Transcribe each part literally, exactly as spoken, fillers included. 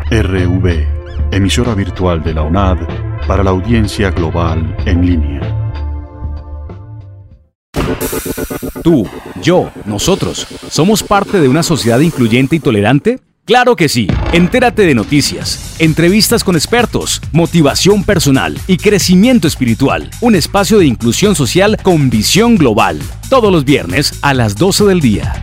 R V, emisora virtual de la U N A D para la audiencia global en línea. Tú, yo, nosotros, ¿somos parte de una sociedad incluyente y tolerante? ¡Claro que sí! Entérate de noticias, entrevistas con expertos, motivación personal y crecimiento espiritual. Un espacio de inclusión social con visión global. Todos los viernes a las doce del día.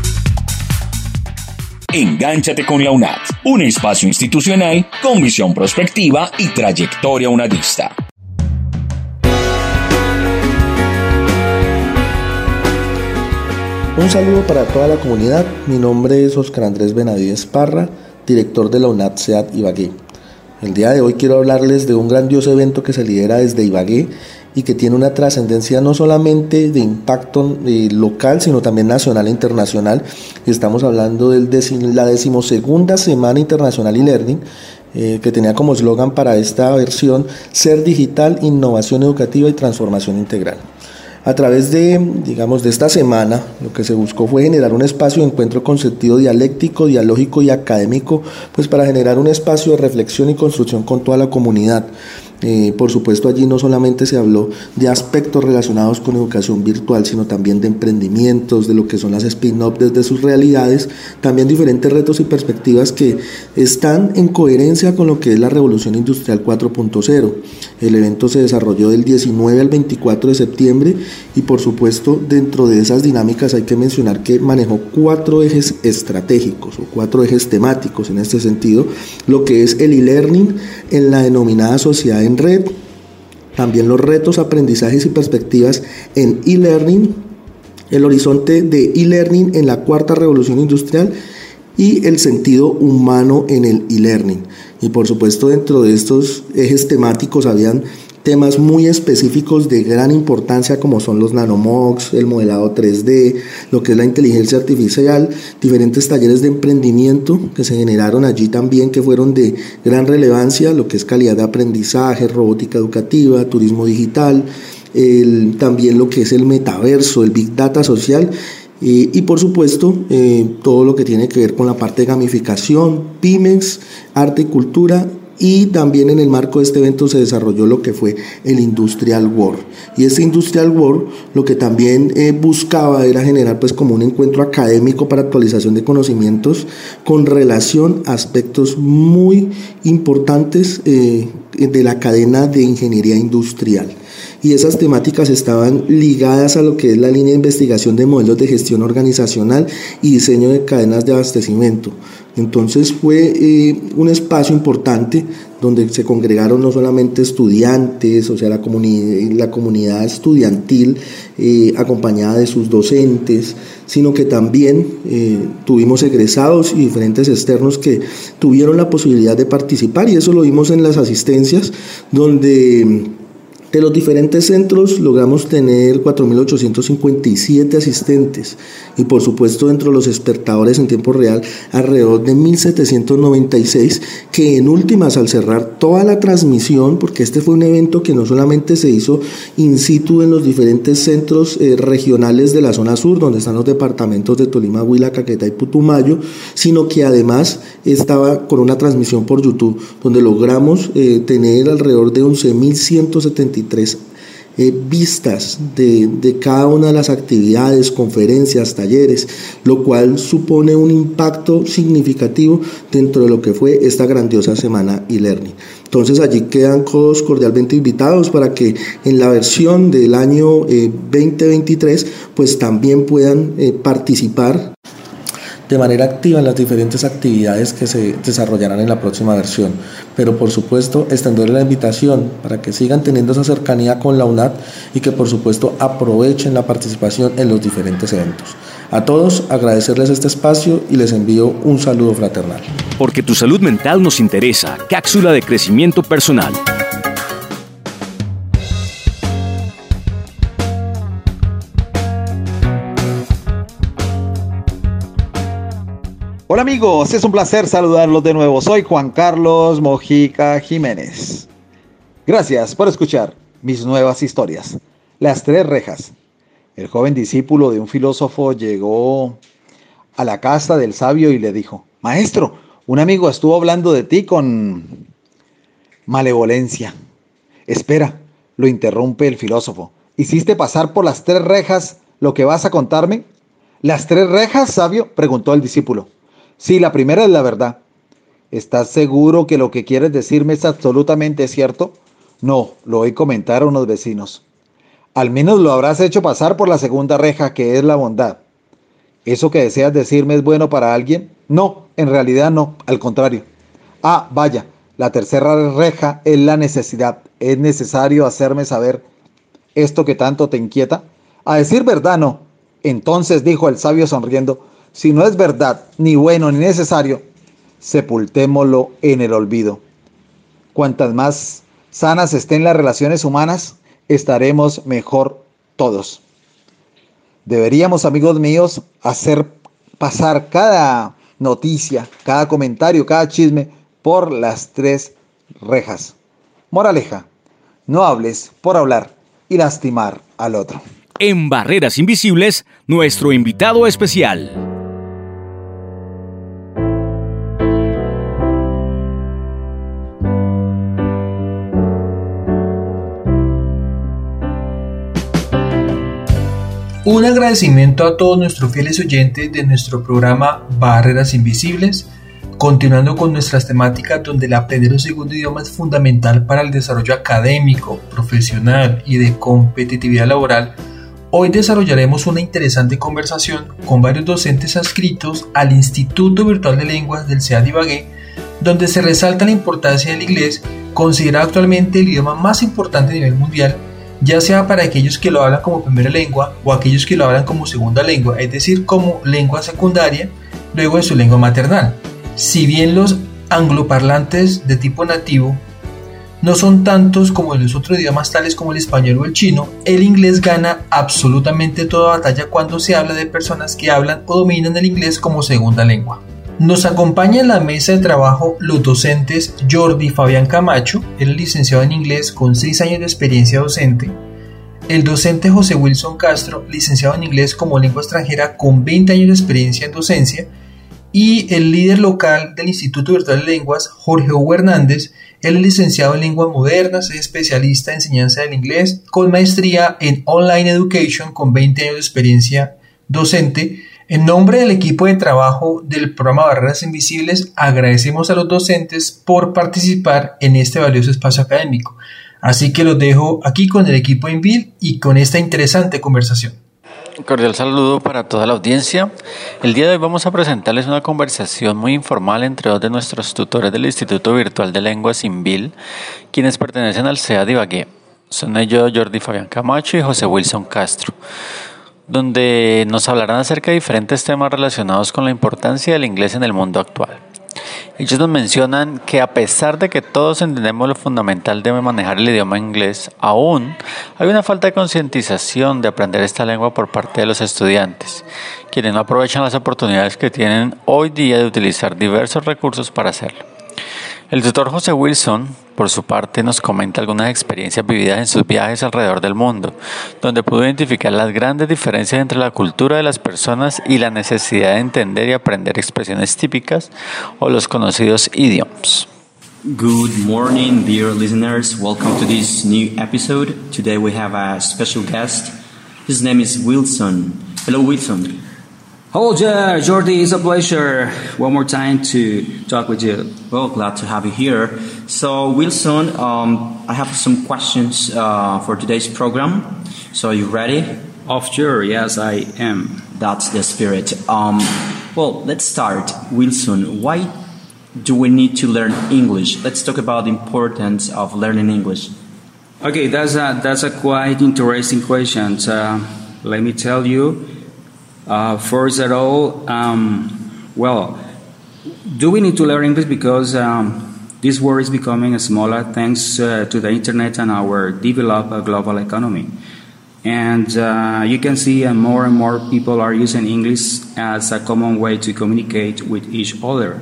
Engánchate con la U N A D, un espacio institucional con visión prospectiva y trayectoria unadista. Un saludo para toda la comunidad. Mi nombre es Oscar Andrés Benavides Parra, director de la U N A D C E A T Ibagué. El día de hoy quiero hablarles de un grandioso evento que se lidera desde Ibagué y que tiene una trascendencia no solamente de impacto eh, local, sino también nacional e internacional. Estamos hablando de decim- la decimosegunda Semana Internacional e-Learning, eh, que tenía como eslogan para esta versión Ser Digital, Innovación Educativa y Transformación Integral. A través de, digamos, de esta semana, lo que se buscó fue generar un espacio de encuentro con sentido dialéctico, dialógico y académico, pues para generar un espacio de reflexión y construcción con toda la comunidad. Eh, por supuesto, allí no solamente se habló de aspectos relacionados con educación virtual, sino también de emprendimientos, de lo que son las spin-off desde sus realidades, también diferentes retos y perspectivas que están en coherencia con lo que es la Revolución Industrial cuatro punto cero. El evento se desarrolló del diecinueve al veinticuatro de septiembre y, por supuesto, dentro de esas dinámicas hay que mencionar que manejó cuatro ejes estratégicos o cuatro ejes temáticos en este sentido, lo que es el e-learning en la denominada sociedad en red, también los retos, aprendizajes y perspectivas en e-learning, el horizonte de e-learning en la cuarta revolución industrial y el sentido humano en el e-learning. Y por supuesto, dentro de estos ejes temáticos habían temas muy específicos de gran importancia como son los nanomocks, el modelado tres D, lo que es la inteligencia artificial, diferentes talleres de emprendimiento que se generaron allí también que fueron de gran relevancia, lo que es calidad de aprendizaje, robótica educativa, turismo digital, el, también lo que es el metaverso, el big data social. Eh, y por supuesto, eh, todo lo que tiene que ver con la parte de gamificación, pymes, arte y cultura. Y también en el marco de este evento se desarrolló lo que fue el Industrial World. Y este Industrial World lo que también eh, buscaba era generar pues como un encuentro académico para actualización de conocimientos con relación a aspectos muy importantes eh, de la cadena de ingeniería industrial. Y esas temáticas estaban ligadas a lo que es la línea de investigación de modelos de gestión organizacional y diseño de cadenas de abastecimiento. Entonces fue eh, un espacio importante donde se congregaron no solamente estudiantes, o sea, la, comuni- la comunidad estudiantil eh, acompañada de sus docentes, sino que también eh, tuvimos egresados y diferentes externos que tuvieron la posibilidad de participar, y eso lo vimos en las asistencias, donde de los diferentes centros logramos tener cuatro mil ochocientos cincuenta y siete asistentes y por supuesto dentro de los espectadores en tiempo real alrededor de mil setecientos noventa y seis, que en últimas al cerrar toda la transmisión, porque este fue un evento que no solamente se hizo in situ en los diferentes centros eh, regionales de la zona sur, donde están los departamentos de Tolima, Huila, Caquetá y Putumayo, sino que además estaba con una transmisión por YouTube, donde logramos eh, tener alrededor de once mil ciento setenta y tres Eh, vistas de, de cada una de las actividades, conferencias, talleres, lo cual supone un impacto significativo dentro de lo que fue esta grandiosa semana e-learning. Entonces allí quedan todos cordialmente invitados para que en la versión del año eh, veinte veintitrés pues también puedan eh, participar de manera activa en las diferentes actividades que se desarrollarán en la próxima versión. Pero por supuesto extenderle la invitación para que sigan teniendo esa cercanía con la U N A D y que por supuesto aprovechen la participación en los diferentes eventos. A todos agradecerles este espacio y les envío un saludo fraternal. Porque tu salud mental nos interesa. Cápsula de crecimiento personal. Hola amigos, es un placer saludarlos de nuevo. Soy Juan Carlos Mojica Jiménez. Gracias por escuchar mis nuevas historias. Las tres rejas. El joven discípulo de un filósofo llegó a la casa del sabio y le dijo: Maestro, Un amigo estuvo hablando de ti con malevolencia. Espera, lo interrumpe el filósofo. ¿Hiciste pasar por las tres rejas lo que vas a contarme? ¿Las tres rejas, sabio?, preguntó el discípulo. Sí, la primera es la verdad. ¿Estás seguro que lo que quieres decirme es absolutamente cierto? No, lo oí comentar a unos vecinos. Al menos lo habrás hecho pasar por la segunda reja, que es la bondad. ¿Eso que deseas decirme es bueno para alguien? No, en realidad no, al contrario. Ah, vaya, la tercera reja es la necesidad. ¿Es necesario hacerme saber esto que tanto te inquieta? A decir verdad, no. Entonces, dijo el sabio sonriendo, si no es verdad, ni bueno ni necesario, sepultémoslo en el olvido. Cuantas más sanas estén las relaciones humanas, estaremos mejor todos. Deberíamos, amigos míos, hacer pasar cada noticia, cada comentario, cada chisme por las tres rejas. Moraleja, no hables por hablar y lastimar al otro. En Barreras Invisibles, nuestro invitado especial. Un agradecimiento a todos nuestros fieles oyentes de nuestro programa Barreras Invisibles, continuando con nuestras temáticas donde el aprender un segundo idioma es fundamental para el desarrollo académico, profesional y de competitividad laboral. Hoy desarrollaremos una interesante conversación con varios docentes adscritos al Instituto Virtual de Lenguas del C E A D Ibagué, donde se resalta la importancia del inglés, considerado actualmente el idioma más importante a nivel mundial, ya sea para aquellos que lo hablan como primera lengua o aquellos que lo hablan como segunda lengua, es decir, como lengua secundaria, luego de su lengua maternal. Si bien los angloparlantes de tipo nativo no son tantos como los otros idiomas tales como el español o el chino, el inglés gana absolutamente toda batalla cuando se habla de personas que hablan o dominan el inglés como segunda lengua. Nos acompaña en la mesa de trabajo los docentes Jordi Fabián Camacho, el licenciado en inglés con seis años de experiencia docente, el docente José Wilson Castro, licenciado en inglés como lengua extranjera con veinte años de experiencia en docencia, y el líder local del Instituto Virtual de Lenguas, Jorge Hugo Hernández, él es licenciado en lenguas modernas, es especialista en enseñanza del inglés con maestría en Online Education con veinte años de experiencia docente. En nombre del equipo de trabajo del programa Barreras Invisibles, agradecemos a los docentes por participar en este valioso espacio académico. Así que los dejo aquí con el equipo de INVIL y con esta interesante conversación. Un cordial saludo para toda la audiencia. El día de hoy vamos a presentarles una conversación muy informal entre dos de nuestros tutores del Instituto Virtual de Lenguas INVIL, quienes pertenecen al C E A D Ibagué. Son ellos Jordi Fabián Camacho y José Wilson Castro, donde nos hablarán acerca de diferentes temas relacionados con la importancia del inglés en el mundo actual. Ellos nos mencionan que a pesar de que todos entendemos lo fundamental de manejar el idioma inglés, aún hay una falta de concientización de aprender esta lengua por parte de los estudiantes, quienes no aprovechan las oportunidades que tienen hoy día de utilizar diversos recursos para hacerlo. El tutor José Wilson, por su parte, nos comenta algunas experiencias vividas en sus viajes alrededor del mundo, donde pudo identificar las grandes diferencias entre la cultura de las personas y la necesidad de entender y aprender expresiones típicas o los conocidos idioms. Good morning, dear listeners. Welcome to this new episode. Today we have a special guest. His name is Wilson. Hello, Wilson. Hello, Jordi. It's a pleasure one more time to talk with you. Well, glad to have you here. So, Wilson, um, I have some questions uh, for today's program. So, are you ready? Of sure, yes, I am. That's the spirit. Um, well, let's start. Wilson, why do we need to learn English? Let's talk about the importance of learning English. Okay, that's a, that's a quite interesting question. Uh, let me tell you. Uh, first of all, um, well, do we need to learn English because um, this world is becoming smaller thanks uh, to the internet and our developed uh, global economy. And uh, you can see uh, more and more people are using English as a common way to communicate with each other.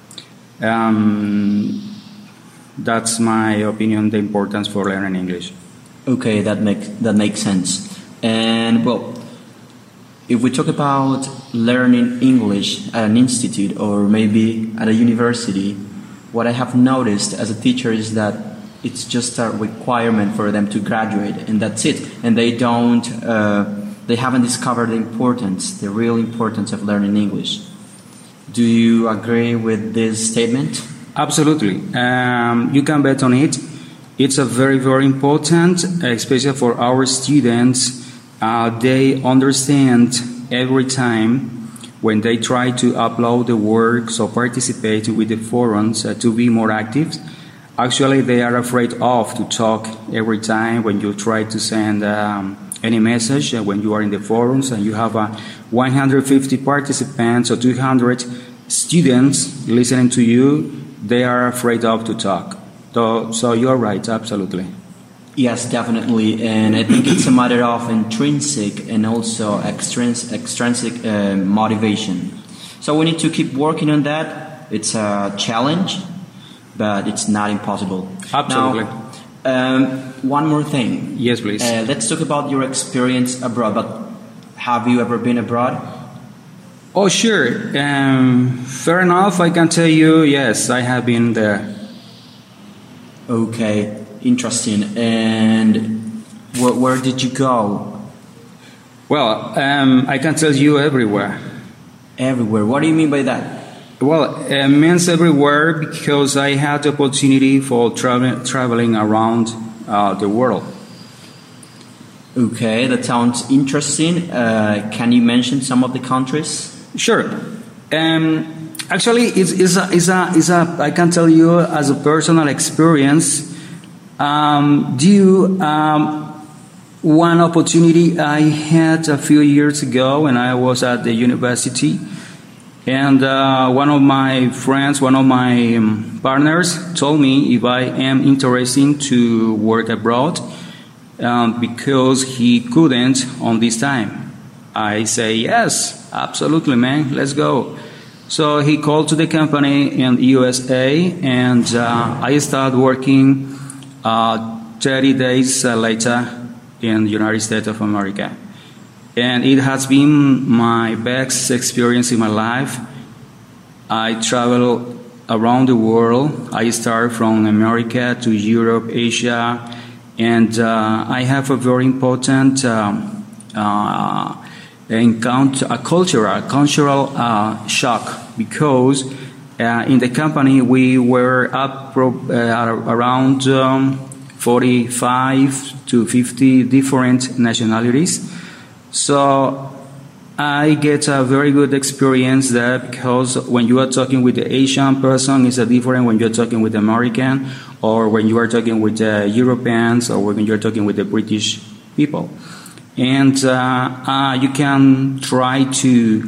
Um, that's my opinion, the importance for learning English. Okay, that makes that makes sense. And well, if we talk about learning English at an institute or maybe at a university, what I have noticed as a teacher is that it's just a requirement for them to graduate, and that's it. And they don't, uh, they haven't discovered the importance, the real importance of learning English. Do you agree with this statement? Absolutely. Um, you can bet on it. It's a very, very important, especially for our students. Uh, they understand every time when they try to upload the works or participate with the forums uh, to be more active. Actually, they are afraid of to talk every time when you try to send um, any message, uh, when you are in the forums and you have uh, one hundred fifty participants or two hundred students listening to you, they are afraid of to talk. So, so you're right, absolutely. Yes, definitely, and I think it's a matter of intrinsic and also extrinsic, extrinsic uh, motivation. So we need to keep working on that. It's a challenge, but it's not impossible. Absolutely. Now, um, one more thing. Yes, please. Uh, let's talk about your experience abroad. But have you ever been abroad? Oh, sure. Um, fair enough. I can tell you, yes, I have been there. Okay. Interesting. And where, where did you go? Well, um, I can tell you everywhere. Everywhere? What do you mean by that? Well, it means everywhere because I had the opportunity for travel, traveling around uh, the world. Okay, that sounds interesting. Uh, can you mention some of the countries? Sure. Um, actually, it's, it's, a, it's, a, it's a, I can tell you as a personal experience. Um, due um, one opportunity I had a few years ago when I was at the university, and uh, one of my friends, one of my um, partners told me if I am interested to work abroad um, because he couldn't on this time. I say, yes, absolutely, man, let's go. So he called to the company in the U S A, and uh, I started working Uh, thirty days uh, later in the United States of America. And it has been my best experience in my life. I travel around the world. I start from America to Europe, Asia, and uh, I have a very important um, uh, encounter, a cultural, cultural uh, shock because Uh, in the company, we were up uh, around um, forty-five to fifty different nationalities. So I get a very good experience there because when you are talking with the Asian person, it's a different when you're talking with the American or when you are talking with the Europeans or when you're talking with the British people. And uh, uh, you can try to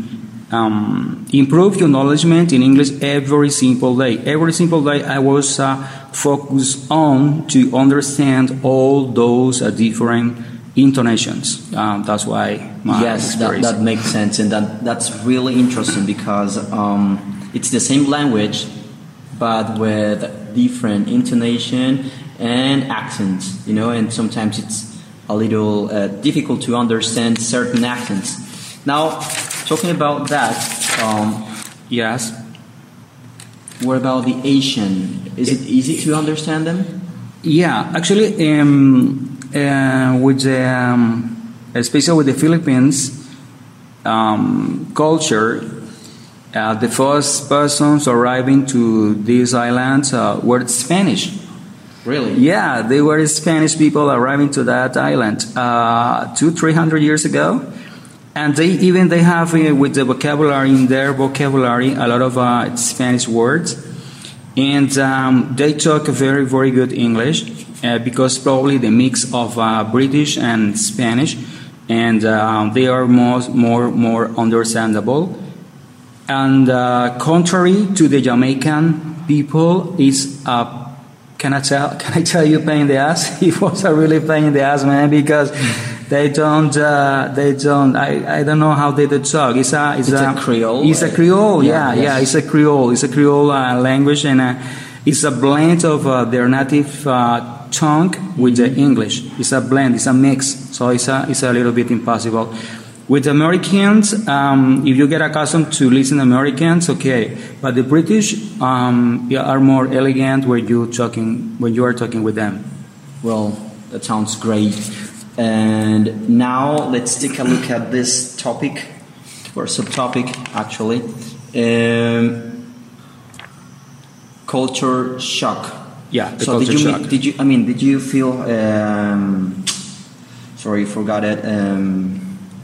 Um, improve your knowledge in English every simple day. Every simple day I was uh, focused on to understand all those uh, different intonations. Um, that's why my Yes, that, that makes sense, and that, that's really interesting because um, it's the same language but with different intonation and accents, you know, and sometimes it's a little uh, difficult to understand certain accents. Now, talking about that, um, yes. What about the Asian? Is it easy to understand them? Yeah, actually, um, uh, with the, um, especially with the Philippines um, culture, uh, the first persons arriving to these islands uh, were Spanish. Really? Yeah, they were Spanish people arriving to that island uh, two, three hundred years ago. And they even they have uh, with the vocabulary in their vocabulary a lot of uh, Spanish words, and um, they talk very very good English uh, because probably the mix of uh, British and Spanish, and uh, they are more more more understandable. And uh, contrary to the Jamaican people, is uh, can I tell can I tell you pain in the ass? It was a really pain in the ass, man, because. They don't. Uh, they don't. I, I. don't know how they do talk. It's a. It's, it's a, a Creole. It's a Creole. Yeah. Yeah. Yes. yeah it's a Creole. It's a Creole uh, language, and uh, it's a blend of uh, their native uh, tongue with the English. It's a blend. It's a mix. So it's a. It's a little bit impossible. With Americans, um, if you get accustomed to listen to Americans, okay. But the British um, yeah, are more elegant when you talking when you are talking with them. Well, that sounds great. And now let's take a look at this topic, or subtopic, actually. Um, culture shock. Yeah, the so culture did you, shock. Did you? I mean, did you feel? Um, sorry, forgot it. Um,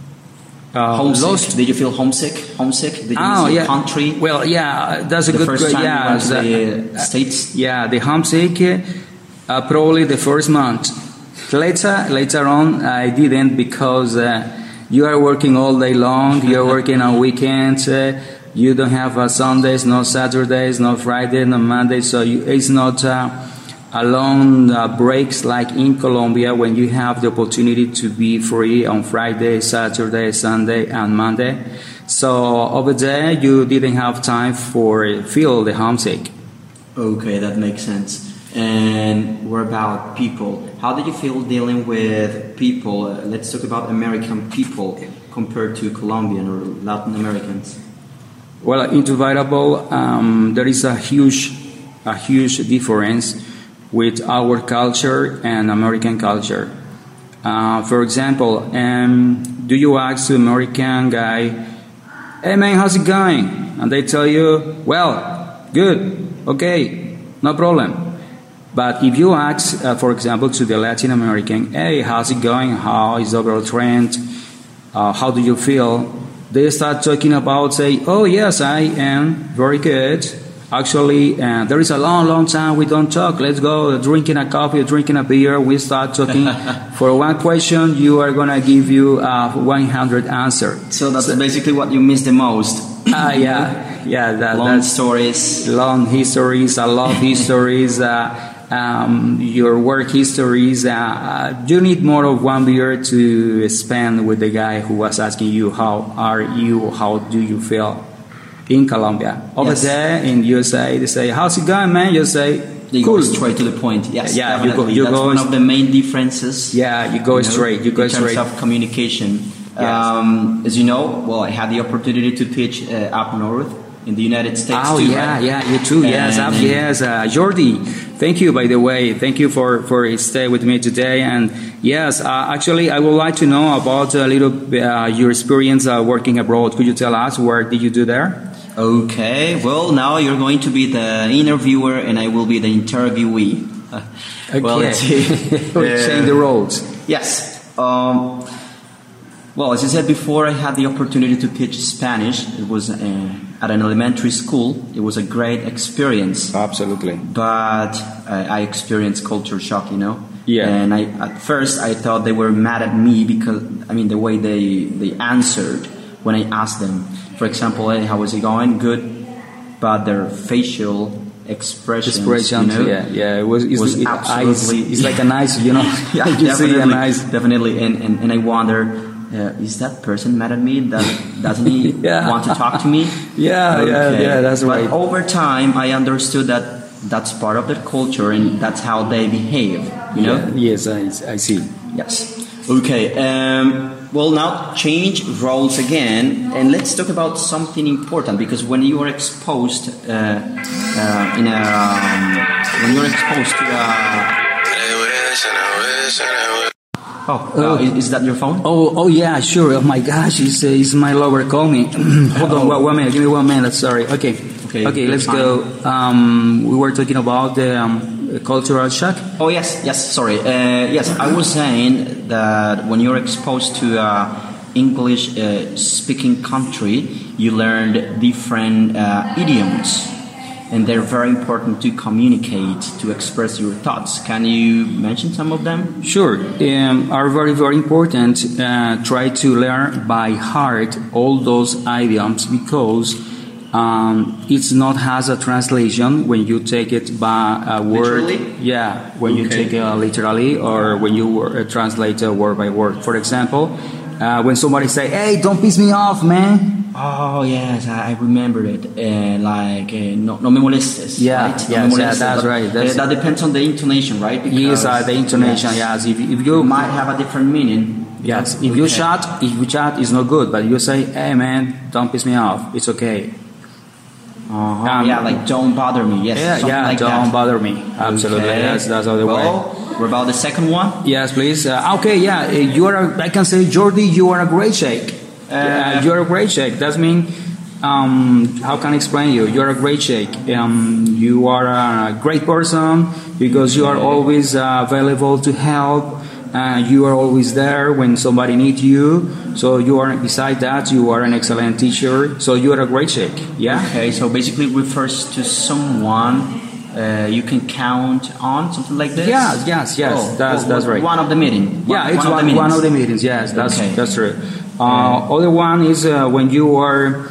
Uh, homesick. lost. Did you feel homesick? Homesick? Did you Oh, miss your yeah. country? Well, yeah, that's a the good first time yeah, you went to the- the States? Yeah, the homesick, uh, probably the first month. Later, later on, I didn't because uh, you are working all day long. You are working on weekends. Uh, you don't have uh, Sundays, no Saturdays, no Friday, no Monday. So you, it's not uh, a long uh, breaks like in Colombia when you have the opportunity to be free on Friday, Saturday, Sunday, and Monday. So over there, you didn't have time for feel the homesick. Okay, that makes sense. And what about people? How did you feel dealing with people? Uh, let's talk about American people compared to Colombian or Latin Americans. Well, indubitable, um, there is a huge, a huge difference with our culture and American culture. Uh, for example, um, do you ask the American guy, "Hey man, how's it going?" And they tell you, "Well, good, okay, no problem." But if you ask, uh, for example, to the Latin American, "Hey, how's it going? How is the overall trend? Uh, how do you feel?" They start talking about, say, "Oh yes, I am very good. Actually, uh, there is a long, long time we don't talk. Let's go drinking a coffee, drinking a beer. We start talking. For one question, you are going to give you uh, one hundred answer." So that's so, basically what you miss the most. Ah, uh, yeah, yeah. That, long that's stories. Long histories, a love histories, uh, um, your work histories. Uh, uh, you need more of one beer to spend with the guy who was asking you, "How are you? How do you feel?" In Colombia. Over yes. there in U S A, they say, "How's it going, man?" You say, "Cool." You go straight to the point. Yes, yeah, definitely. you go, you That's go one of the main differences. Yeah, you go you know, straight. You go in straight. In terms of communication. Yes. Um, as you know, well, I had the opportunity to teach uh, up north in the United States. Oh, too, yeah, right? yeah, you too. And yes, up, yes. Uh, Jordi, thank you, by the way. Thank you for, for staying with me today. And yes, uh, actually, I would like to know about a little uh, your experience uh, working abroad. Could you tell us where did you do there? Okay, well, now you're going to be the interviewer and I will be the interviewee. Okay. Well, let's see. We'll change the roles. Yes. Um, well, as I said before, I had the opportunity to teach Spanish. It was uh, at an elementary school. It was a great experience. Absolutely. But uh, I experienced culture shock, you know? Yeah. And I, at first, I thought they were mad at me because, I mean, the way they, they answered when I asked them. For example, "Hey, how is it going?" Good, but their facial expressions, expressions, you know, yeah, yeah, it was, it's, was it, absolutely. It's, it's like an ice, you know. Yeah, you definitely, see an ice. definitely. And, and and I wonder, uh, is that person mad at me? Does, doesn't he yeah. want to talk to me? Yeah, okay. yeah, yeah, that's but right. But over time, I understood that that's part of their culture and that's how they behave. You know? Yeah, yes, I, I see. Yes. Okay. Um, Well, now change roles again, and let's talk about something important because when you are exposed uh, uh, in a um, when you're exposed to a oh, uh, is, is that your phone? Oh, oh yeah, sure. Oh my gosh, it's, uh, it's my lover. Call me. Hold on, one, one minute. Give me one minute. Sorry. Okay. Okay. Okay. Let's fine. go. Um, we were talking about the um, cultural shock. Oh yes, yes. Sorry. Uh, yes, I was saying that when you're exposed to a English-speaking uh, country, you learned different uh, idioms, and they're very important to communicate, to express your thoughts. Can you mention some of them? Sure. Um, are very very important. Uh, try to learn by heart all those idioms because. Um, it's not has a translation when you take it by a word. Literally? Yeah, when okay. you take it literally or when you uh, translate it word by word. For example, uh, when somebody say, "Hey, don't piss me off, man." Oh yes, I remember it. Uh, like uh, no, no me molestes. Yeah, right? yes, no me molestes, yeah, that's but, right. That's uh, that depends on the intonation, right? Because yes, uh, the intonation. Yes, yes. If, if you might have a different meaning. Yes, if Okay. you shout, if you shout, it's not good. But you say, "Hey, man, don't piss me off. It's okay." Uh-huh. Um, yeah, like don't bother me. Yes. Yeah, something yeah, like don't that. bother me. Absolutely, Okay. yes, that's the well, way. What about the second one? Yes, please. Uh, okay, yeah, uh, you are. A, I can say, Jordi, you are a great shake. Uh, you are a great shake. That means, um, how can I explain you? You are a great shake. Um, you are a great person because you are always uh, available to help. Uh, you are always there when somebody needs you. So you are. Beside that, you are an excellent teacher. So you are a great shake. Yeah. Okay, so basically refers to someone uh, you can count on, something like this. Yes, yes, yes. Oh, that's oh, that's right. One of the meeting. Yeah, one, it's one, one, of the one meetings. of the meetings. Yes, that's Okay. that's true. Uh, other one is uh, when you are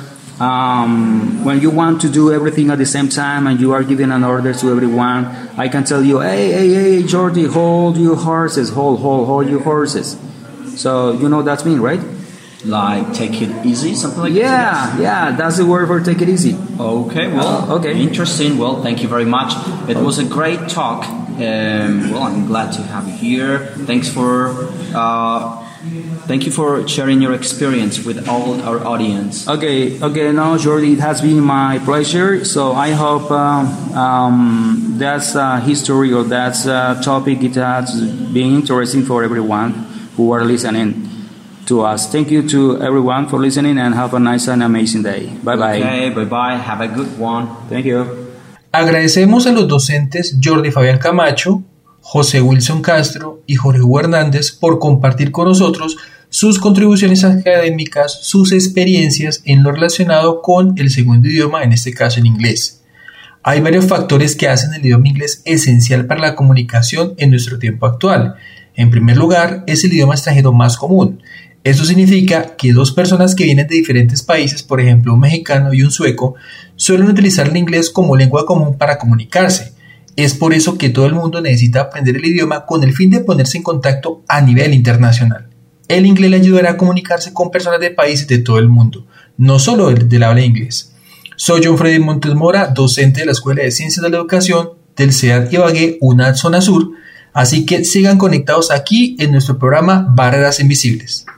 um, when you want to do everything at the same time and you are giving an order to everyone. I can tell you, hey, hey, hey, Jordi, hold your horses, hold, hold, hold your horses. So you know that's mean, right? Like take it easy, something like Yeah, that. yeah, that's the word for take it easy. Okay, well, Uh, okay. Interesting. Well, thank you very much. It was a great talk. Um, well, I'm glad to have you here. Thanks for, uh, thank you for sharing your experience with all our audience. Okay, okay, now Jordi, it has been my pleasure. So I hope um, um, that's uh, history or that's uh, topic. It has been interesting for everyone who are listening to us. Thank you to everyone for listening and have a nice and amazing day. Bye bye. Okay, bye bye. Have a good one. Thank you. Agradecemos a los docentes Jordi Fabián Camacho, José Wilson Castro y Jorge Hugo Hernández por compartir con nosotros sus contribuciones académicas, sus experiencias en lo relacionado con el segundo idioma, en este caso el inglés. Hay varios factores que hacen el idioma inglés esencial para la comunicación en nuestro tiempo actual. En primer lugar, es el idioma extranjero más común. Esto significa que dos personas que vienen de diferentes países, por ejemplo un mexicano y un sueco, suelen utilizar el inglés como lengua común para comunicarse. Es por eso que todo el mundo necesita aprender el idioma con el fin de ponerse en contacto a nivel internacional. El inglés le ayudará a comunicarse con personas de países de todo el mundo, no solo del, del habla inglés. Soy John Freddy Montes Mora, docente de la Escuela de Ciencias de la Educación del C E A D Ibagué, UNAD Zona Sur, así que sigan conectados aquí en nuestro programa Barreras Invisibles.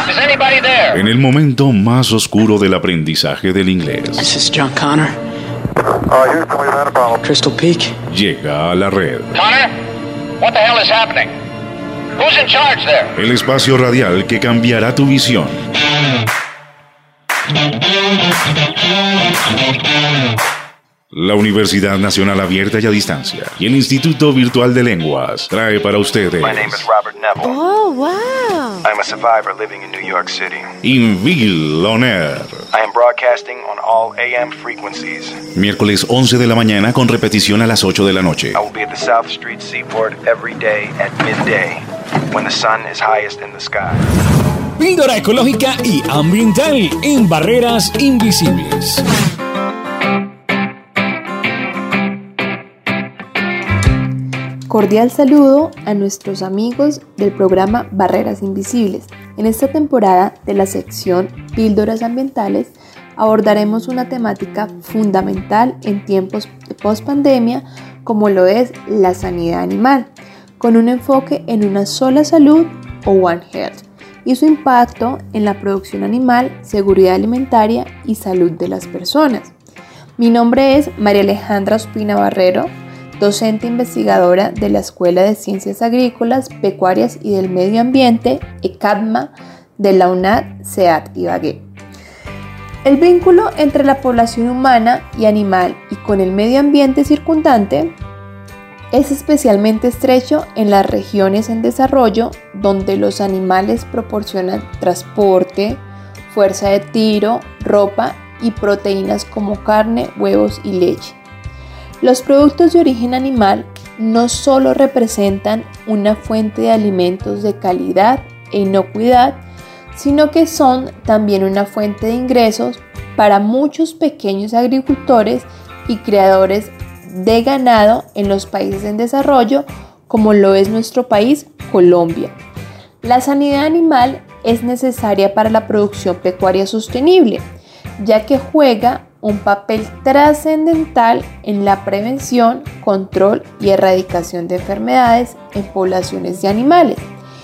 En el momento más oscuro del aprendizaje del inglés, This is John Connor. Uh, Houston, we've had a problem. Crystal Peak. llega a la red. Connor, what the hell is happening? Who's in charge there? El espacio radial que cambiará tu visión. La Universidad Nacional Abierta y a Distancia y el Instituto Virtual de Lenguas trae para ustedes My name is Robert Neville. Oh, wow. I'm a survivor living in New York City. Inville On Air. I am broadcasting on all A M frequencies. Miércoles once de la mañana con repetición a las ocho de la noche. I will be at the South Street Seaport every day at midday, when the sun is highest in the sky. Píldora ecológica y ambiental en Barreras Invisibles. Cordial saludo a nuestros amigos del programa Barreras Invisibles. En esta temporada de la sección Píldoras Ambientales abordaremos una temática fundamental en tiempos de pospandemia como lo es la sanidad animal, con un enfoque en una sola salud o One Health y su impacto en la producción animal, seguridad alimentaria y salud de las personas. Mi nombre es María Alejandra Ospina Barrero, docente investigadora de la Escuela de Ciencias Agrícolas, Pecuarias y del Medio Ambiente, ECADMA, de la UNAD C E A D Ibagué. El vínculo entre la población humana y animal y con el medio ambiente circundante es especialmente estrecho en las regiones en desarrollo, donde los animales proporcionan transporte, fuerza de tiro, ropa y proteínas como carne, huevos y leche. Los productos de origen animal no solo representan una fuente de alimentos de calidad e inocuidad, sino que son también una fuente de ingresos para muchos pequeños agricultores y creadores de ganado en los países en desarrollo, como lo es nuestro país, Colombia. La sanidad animal es necesaria para la producción pecuaria sostenible, ya que juega un papel trascendental en la prevención, control y erradicación de enfermedades en poblaciones de animales.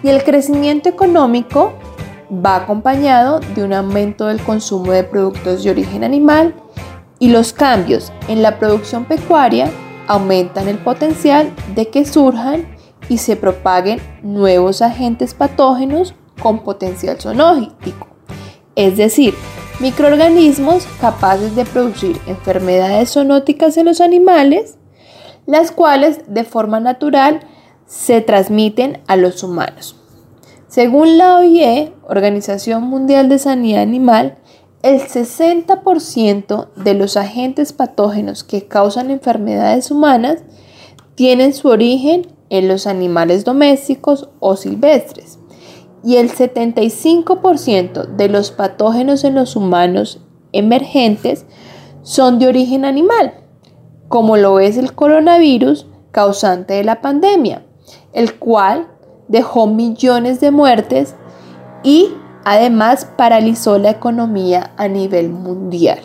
Y el crecimiento económico va acompañado de un aumento del consumo de productos de origen animal y los cambios en la producción pecuaria aumentan el potencial de que surjan y se propaguen nuevos agentes patógenos con potencial zoonótico, es decir, microorganismos capaces de producir enfermedades zoonóticas en los animales, las cuales de forma natural se transmiten a los humanos. Según la O I E, Organización Mundial de Sanidad Animal, el sesenta por ciento de los agentes patógenos que causan enfermedades humanas tienen su origen en los animales domésticos o silvestres, y el setenta y cinco por ciento de los patógenos en los humanos emergentes son de origen animal, como lo es el coronavirus causante de la pandemia, el cual dejó millones de muertes y además paralizó la economía a nivel mundial.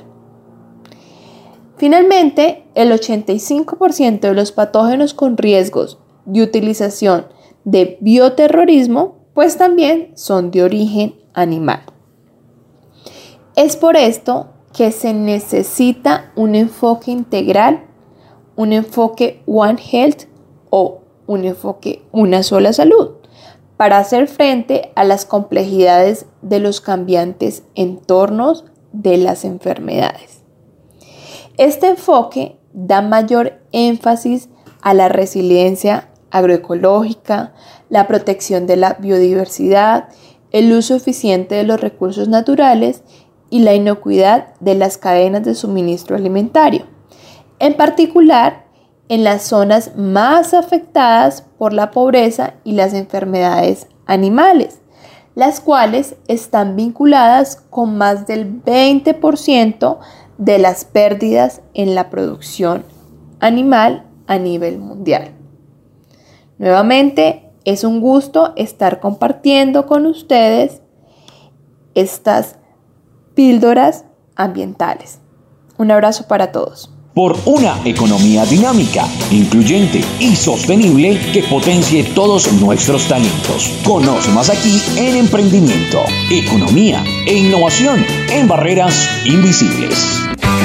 Finalmente, el ochenta y cinco por ciento de los patógenos con riesgos de utilización de bioterrorismo pues también son de origen animal. Es por esto que se necesita un enfoque integral, un enfoque One Health o un enfoque Una Sola Salud, para hacer frente a las complejidades de los cambiantes entornos de las enfermedades. Este enfoque da mayor énfasis a la resiliencia agroecológica, la protección de la biodiversidad, el uso eficiente de los recursos naturales y la inocuidad de las cadenas de suministro alimentario, en particular en las zonas más afectadas por la pobreza y las enfermedades animales, las cuales están vinculadas con más del veinte por ciento de las pérdidas en la producción animal a nivel mundial. Nuevamente, es un gusto estar compartiendo con ustedes estas píldoras ambientales. Un abrazo para todos. Por una economía dinámica, incluyente y sostenible que potencie todos nuestros talentos. Conoce más aquí en Emprendimiento, Economía e Innovación en Barreras Invisibles.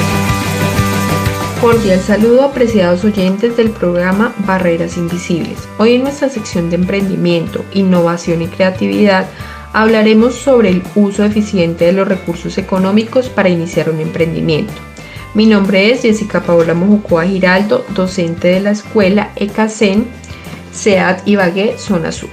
Cordial saludo, apreciados oyentes del programa Barreras Invisibles. Hoy en nuestra sección de Emprendimiento, Innovación y Creatividad hablaremos sobre el uso eficiente de los recursos económicos para iniciar un emprendimiento. Mi nombre es Jessica Paola Mojucoa Giraldo, docente de la escuela ECACEN, SEAD Ibagué, Zona Sur.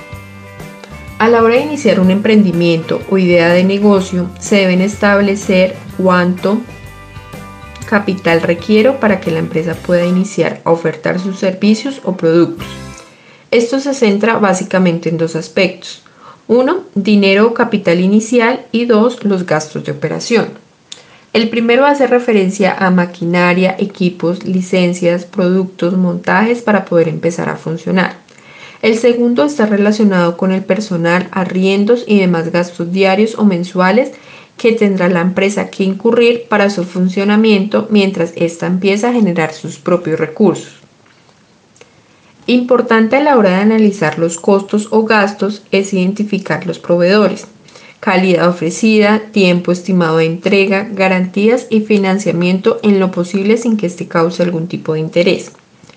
A la hora de iniciar un emprendimiento o idea de negocio, se deben establecer cuánto capital requiero para que la empresa pueda iniciar a ofertar sus servicios o productos. Esto se centra básicamente en dos aspectos. Uno, dinero o capital inicial, y dos, los gastos de operación. El primero hace referencia a maquinaria, equipos, licencias, productos, montajes para poder empezar a funcionar. El segundo está relacionado con el personal, arriendos y demás gastos diarios o mensuales que tendrá la empresa que incurrir para su funcionamiento mientras ésta empieza a generar sus propios recursos. Importante a la hora de analizar los costos o gastos es identificar los proveedores, calidad ofrecida, tiempo estimado de entrega, garantías y financiamiento en lo posible sin que este cause algún tipo de interés.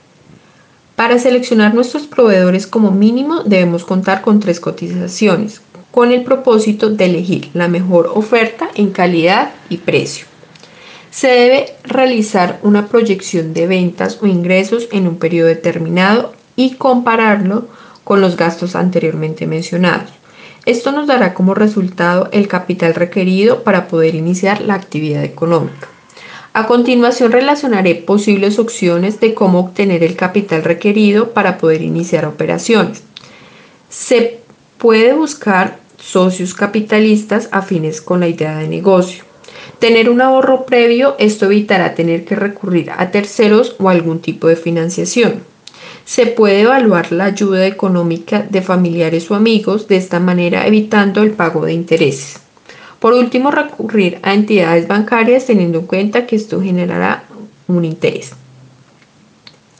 Para seleccionar nuestros proveedores como mínimo debemos contar con tres cotizaciones, con el propósito de elegir la mejor oferta en calidad y precio. Se debe realizar una proyección de ventas o ingresos en un periodo determinado y compararlo con los gastos anteriormente mencionados. Esto nos dará como resultado el capital requerido para poder iniciar la actividad económica. A continuación relacionaré posibles opciones de cómo obtener el capital requerido para poder iniciar operaciones. Se puede buscar socios capitalistas afines con la idea de negocio. Tener un ahorro previo, esto evitará tener que recurrir a terceros o algún tipo de financiación. Se puede evaluar la ayuda económica de familiares o amigos, de esta manera evitando el pago de intereses. Por último, recurrir a entidades bancarias teniendo en cuenta que esto generará un interés.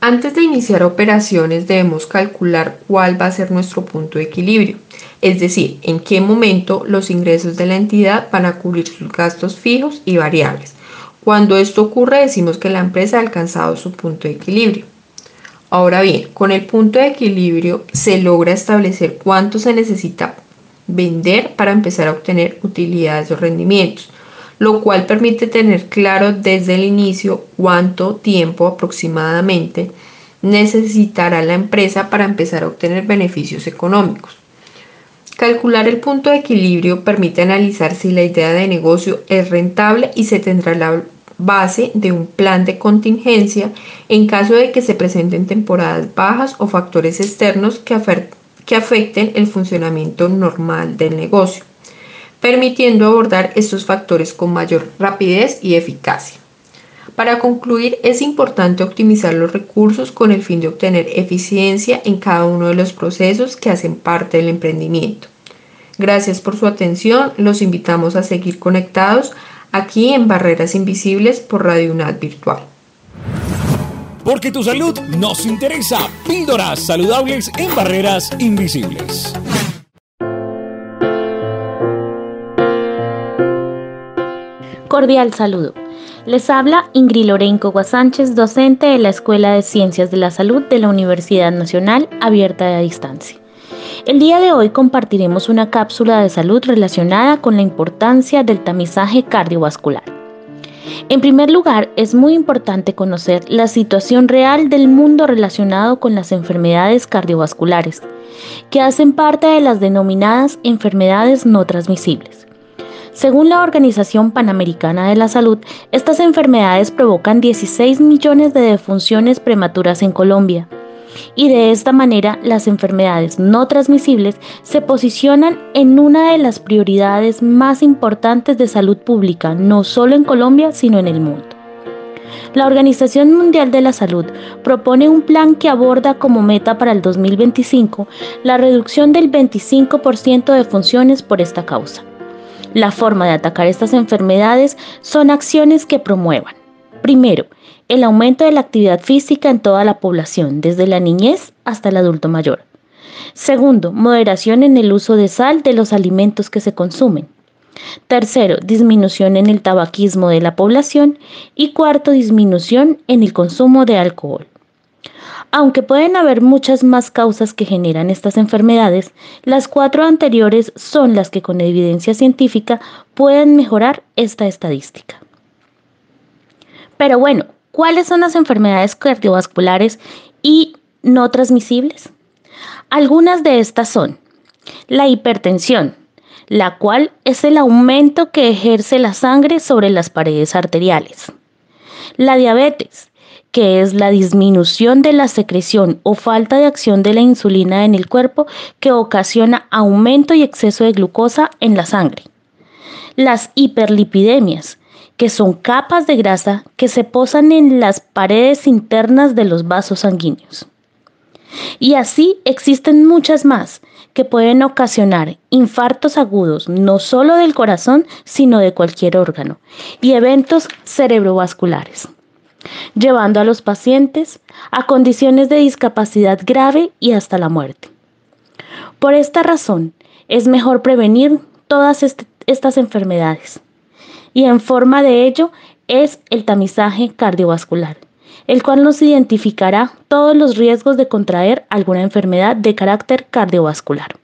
Antes de iniciar operaciones debemos calcular cuál va a ser nuestro punto de equilibrio, es decir, en qué momento los ingresos de la entidad van a cubrir sus gastos fijos y variables. Cuando esto ocurre decimos que la empresa ha alcanzado su punto de equilibrio. Ahora bien, con el punto de equilibrio se logra establecer cuánto se necesita vender para empezar a obtener utilidades o rendimientos, lo cual permite tener claro desde el inicio cuánto tiempo aproximadamente necesitará la empresa para empezar a obtener beneficios económicos. Calcular el punto de equilibrio permite analizar si la idea de negocio es rentable y se tendrá la base de un plan de contingencia en caso de que se presenten temporadas bajas o factores externos que, que afecten el funcionamiento normal del negocio, permitiendo abordar estos factores con mayor rapidez y eficacia. Para concluir, es importante optimizar los recursos con el fin de obtener eficiencia en cada uno de los procesos que hacen parte del emprendimiento. Gracias por su atención, los invitamos a seguir conectados aquí en Barreras Invisibles por Radio UNAD Virtual. Porque tu salud nos interesa. Píldoras saludables en Barreras Invisibles. Cordial saludo. Les habla Ingrid Lorenco Guasánchez, docente de la Escuela de Ciencias de la Salud de la Universidad Nacional Abierta a Distancia. El día de hoy compartiremos una cápsula de salud relacionada con la importancia del tamizaje cardiovascular. En primer lugar, es muy importante conocer la situación real del mundo relacionado con las enfermedades cardiovasculares, que hacen parte de las denominadas enfermedades no transmisibles. Según la Organización Panamericana de la Salud, estas enfermedades provocan dieciséis millones de defunciones prematuras en Colombia. Y de esta manera, las enfermedades no transmisibles se posicionan en una de las prioridades más importantes de salud pública, no solo en Colombia, sino en el mundo. La Organización Mundial de la Salud propone un plan que aborda como meta para el dos mil veinticinco la reducción del veinticinco por ciento de defunciones por esta causa. La forma de atacar estas enfermedades son acciones que promuevan, primero, el aumento de la actividad física en toda la población, desde la niñez hasta el adulto mayor. Segundo, moderación en el uso de sal de los alimentos que se consumen. Tercero, disminución en el tabaquismo de la población. Y cuarto, disminución en el consumo de alcohol. Aunque pueden haber muchas más causas que generan estas enfermedades, las cuatro anteriores son las que con evidencia científica pueden mejorar esta estadística. Pero bueno, ¿cuáles son las enfermedades cardiovasculares y no transmisibles? Algunas de estas son la hipertensión, la cual es el aumento que ejerce la sangre sobre las paredes arteriales. La diabetes, que es la disminución de la secreción o falta de acción de la insulina en el cuerpo que ocasiona aumento y exceso de glucosa en la sangre. Las hiperlipidemias, que son capas de grasa que se posan en las paredes internas de los vasos sanguíneos. Y así existen muchas más que pueden ocasionar infartos agudos no solo del corazón, sino de cualquier órgano, y eventos cerebrovasculares, llevando a los pacientes a condiciones de discapacidad grave y hasta la muerte. Por esta razón, es mejor prevenir todas est- estas enfermedades. Y en forma de ello es el tamizaje cardiovascular, el cual nos identificará todos los riesgos de contraer alguna enfermedad de carácter cardiovascular.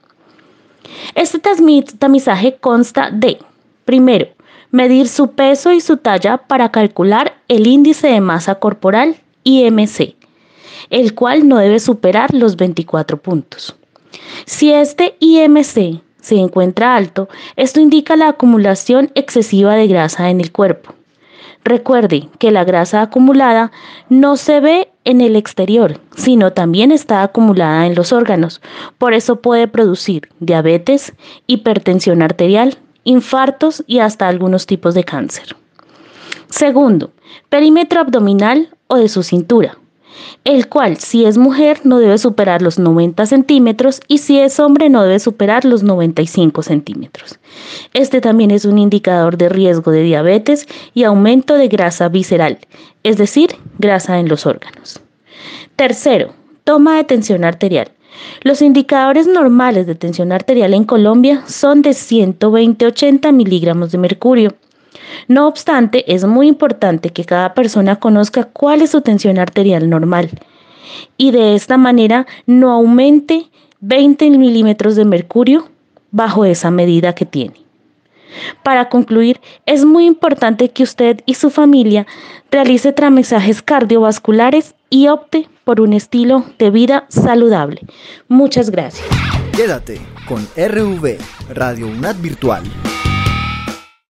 Este tamizaje consta de, primero, medir su peso y su talla para calcular el índice de masa corporal I M C, el cual no debe superar los veinticuatro puntos. Si este I M C se encuentra alto, esto indica la acumulación excesiva de grasa en el cuerpo. Recuerde que la grasa acumulada no se ve en el exterior, sino también está acumulada en los órganos. Por eso puede producir diabetes, hipertensión arterial, infartos y hasta algunos tipos de cáncer. Segundo, perímetro abdominal o de su cintura, el cual, si es mujer, no debe superar los noventa centímetros y si es hombre, no debe superar los noventa y cinco centímetros. Este también es un indicador de riesgo de diabetes y aumento de grasa visceral, es decir, grasa en los órganos. Tercero, toma de tensión arterial. Los indicadores normales de tensión arterial en Colombia son de ciento veinte a ochenta miligramos de mercurio. No obstante, es muy importante que cada persona conozca cuál es su tensión arterial normal y de esta manera no aumente veinte milímetros de mercurio bajo esa medida que tiene. Para concluir, es muy importante que usted y su familia realice tamizajes cardiovasculares y opte por un estilo de vida saludable. Muchas gracias. Quédate con R V, Radio UNAD Virtual.